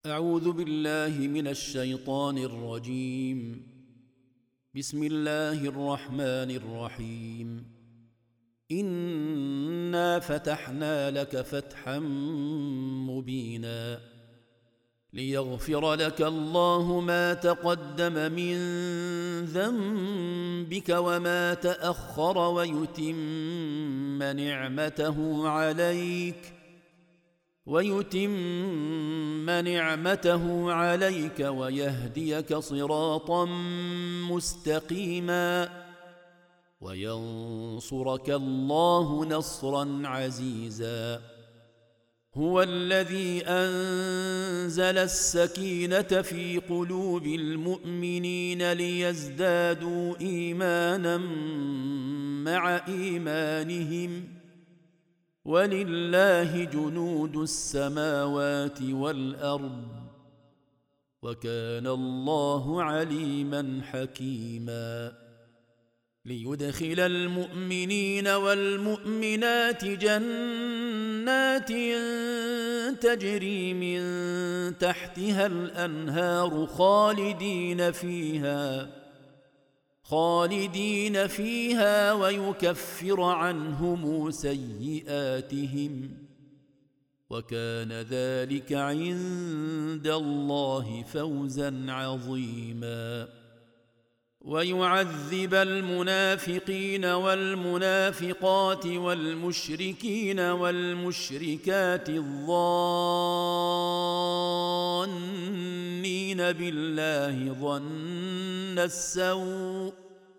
أعوذ بالله من الشيطان الرجيم. بسم الله الرحمن الرحيم. إنا فتحنا لك فتحا مبينا ليغفر لك الله ما تقدم من ذنبك وما تأخر ويتم نعمته عليك ويهديك صراطا مستقيما وينصرك الله نصرا عزيزا. هو الذي أنزل السكينة في قلوب المؤمنين ليزدادوا إيمانا مع إيمانهم ولله جنود السماوات والأرض وكان الله عليما حكيما. ليدخل المؤمنين والمؤمنات جنات تجري من تحتها الأنهار خالدين فيها ويكفر عنهم سيئاتهم وكان ذلك عند الله فوزا عظيما. ويعذب المنافقين والمنافقات والمشركين والمشركات الظانين بالله ظن السوء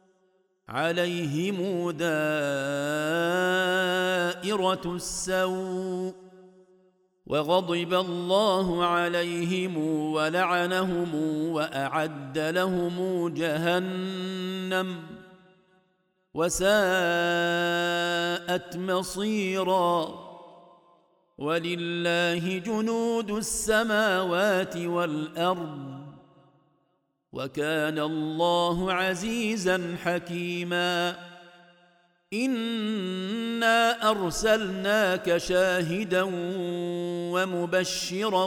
عليهم دائرة السوء وغضب الله عليهم ولعنهم وأعد لهم جهنم وساءت مصيرا. ولله جنود السماوات والأرض وكان الله عزيزا حكيما. إنا أرسلناك شاهدا ومبشرا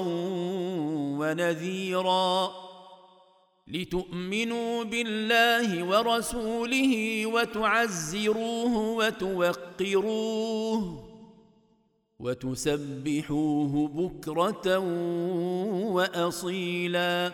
ونذيرا لتؤمنوا بالله ورسوله وتعزروه وتوقروه وتسبحوه بكرة وأصيلا.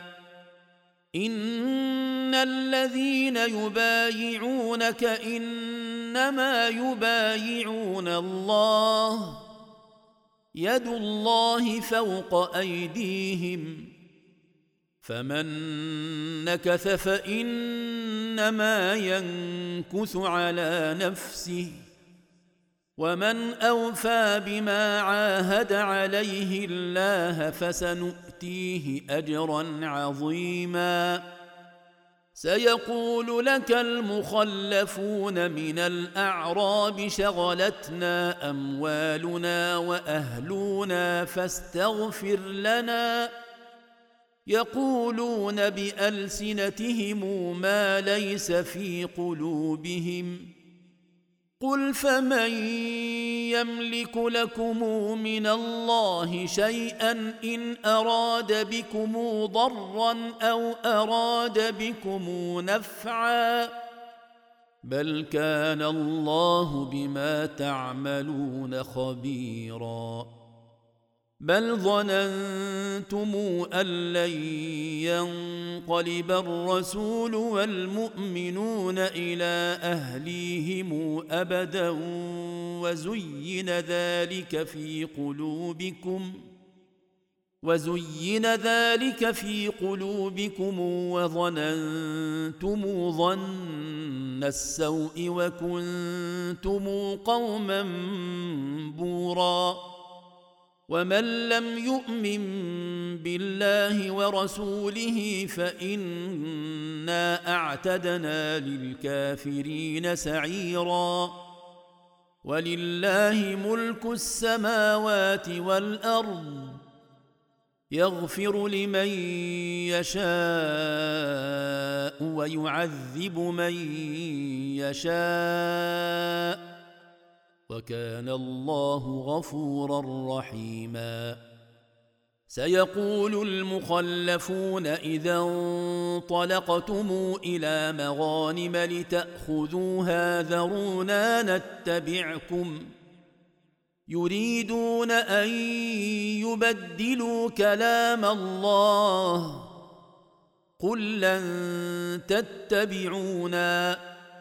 إن الذين يبايعونك إنما يبايعون الله يد الله فوق أيديهم فمن نكث فإنما ينكث على نفسه ومن أوفى بما عاهد عليه الله فسنؤتيه أجرا عظيما. سيقول لك المخلفون من الأعراب شغلتنا أموالنا وأهلنا فاستغفر لنا يقولون بألسنتهم ما ليس في قلوبهم قل فمن يملك لكم من الله شيئا إن أراد بكم ضرا أو أراد بكم نفعا بل كان الله بما تعملون خبيرا. بل ظننتم أن لن ينقلب الرسول والمؤمنون إلى أهليهم أبدا وزين ذلك في قلوبكم وظننتم ظن السوء وكنتم قوما بورا. ومن لم يؤمن بالله ورسوله فإنا أعتدنا للكافرين سعيرا. ولله ملك السماوات والأرض يغفر لمن يشاء ويعذب من يشاء وكان الله غفورا رحيما. سيقول المخلفون إذا انطلقتم إلى مغانم لتأخذوها ذرونا نتبعكم يريدون أن يبدلوا كلام الله قل لن تتبعونا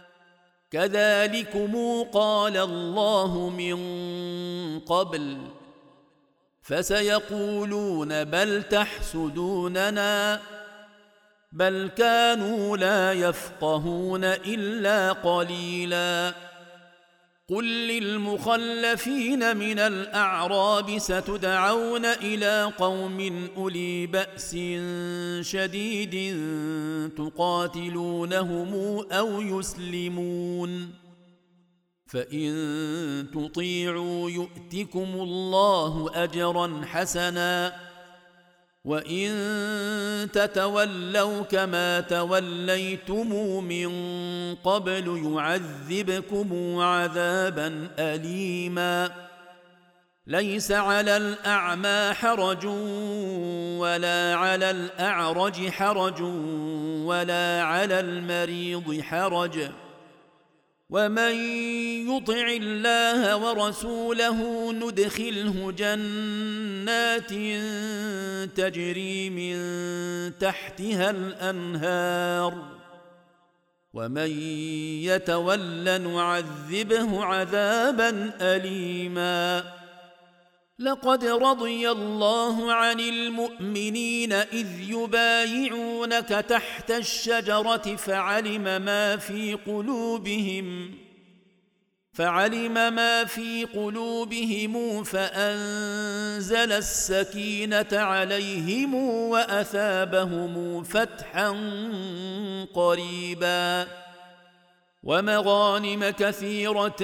كذلكم قال الله من قبل فسيقولون بل تحسدوننا بل كانوا لا يفقهون إلا قليلا قل للمخلفين من الأعراب ستدعون إلى قوم أولي بأس شديد تقاتلونهم أو يسلمون فإن تطيعوا يؤتكم الله أجرا حسنا وإن تتولوا كما توليتم من قبل يعذبكم عذابا أليما ليس على الأعمى حرج ولا على الأعرج حرج ولا على المريض حرج ومن يطع الله ورسوله ندخله جنات تجري من تحتها الأنهار ومن يتول نعذبه عذابا أليما لقد رضي الله عن المؤمنين إذ يبايعونك تحت الشجرة فعلم ما في قلوبهم فأنزل السكينة عليهم وأثابهم فتحا قريبا ومغانم كثيرة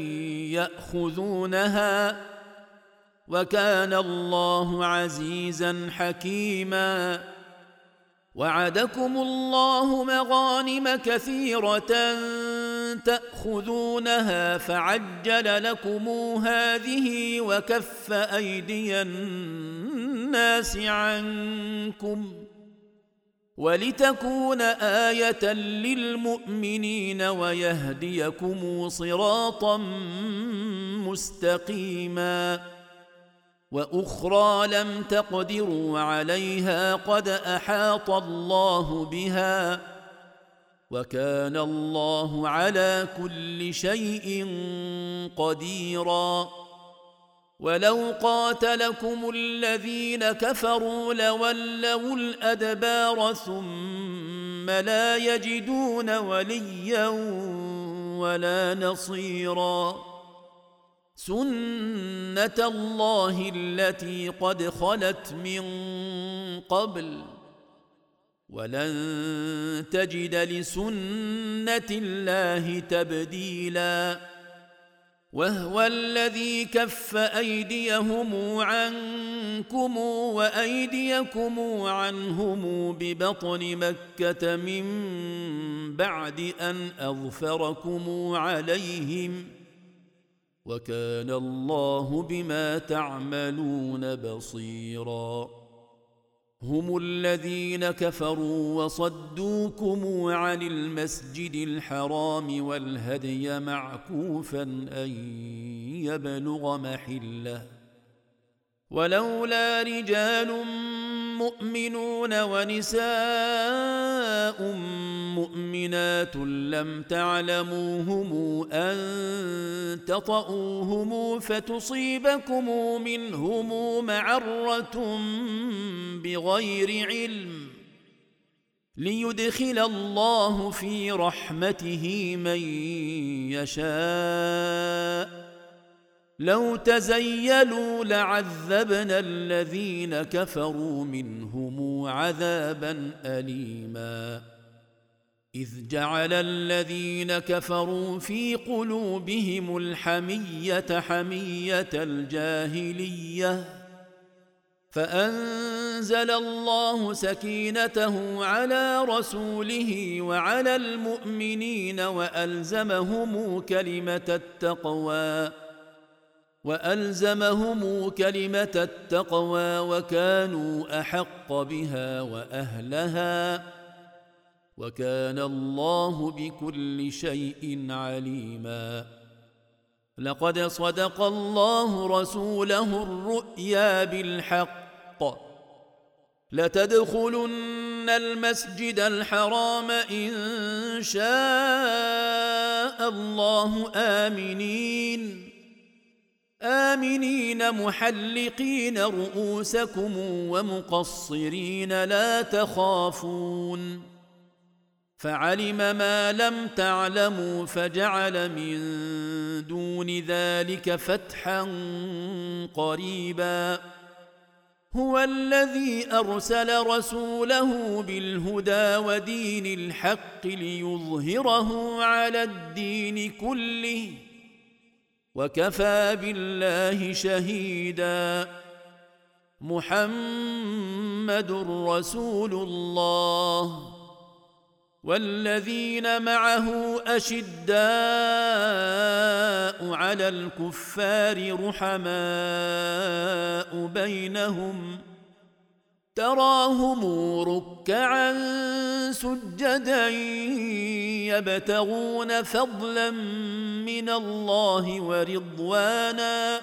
يأخذونها وكان الله عزيزا حكيما وعدكم الله مغانم كثيرة تأخذونها فعجل لكم هذه وكف أيدي الناس عنكم ولتكون آية للمؤمنين ويهديكم صراطا مستقيما وأخرى لم تقدروا عليها قد أحاط الله بها وكان الله على كل شيء قديرا ولو قاتلكم الذين كفروا لولوا الأدبار ثم لا يجدون وليا ولا نصيرا سنة الله التي قد خلت من قبل ولن تجد لسنة الله تبديلا وهو الذي كف أيديهم عنكم وأيديكم عنهم ببطن مكة من بعد أن أظفركم عليهم وكان الله بما تعملون بصيرا هم الذين كفروا وصدوكم عن المسجد الحرام والهدي معكوفا أن يبلغ محله ولولا رجال مؤمنون ونساء مؤمنات لم تعلموهم أن تطؤوهم فتصيبكم منهم معرة بغير علم ليدخل الله في رحمته من يشاء لو تزيلوا لعذبنا الذين كفروا منهم عذابا أليما إذ جعل الذين كفروا في قلوبهم الحمية حمية الجاهلية فأنزل الله سكينته على رسوله وعلى المؤمنين وألزمهم كلمة التقوى وألزمهم كلمة التقوى وكانوا أحق بها وأهلها وكان الله بكل شيء عليما. لقد صدق الله رسوله الرؤيا بالحق لتدخلن المسجد الحرام إن شاء الله آمنين محلقين رؤوسكم ومقصرين لا تخافون فعلم ما لم تعلموا فجعل من دون ذلك فتحا قريبا. هو الذي أرسل رسوله بالهدى ودين الحق ليظهره على الدين كله وكفى بالله شهيدا. محمد رسول الله والذين معه أشداء على الكفار رحماء بينهم تراهم ركعا سجدا يبتغون فضلا من الله ورضوانا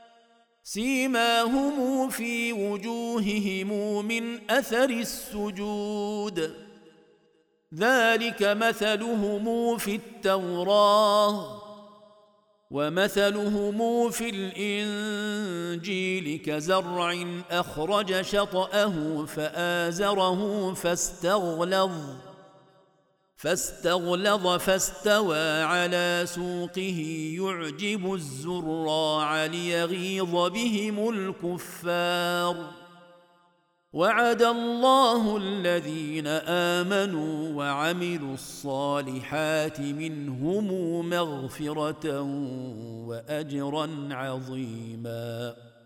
سيماهم في وجوههم من أثر السجود ذلك مثلهم في التوراة ومثلهم في الإنجيل كزرع أخرج شطأه فآزره فاستغلظ فاستوى على سوقه يعجب الزراع ليغيظ بهم الكفار. وعد الله الذين آمنوا وعملوا الصالحات منهم مغفرة وأجرا عظيما.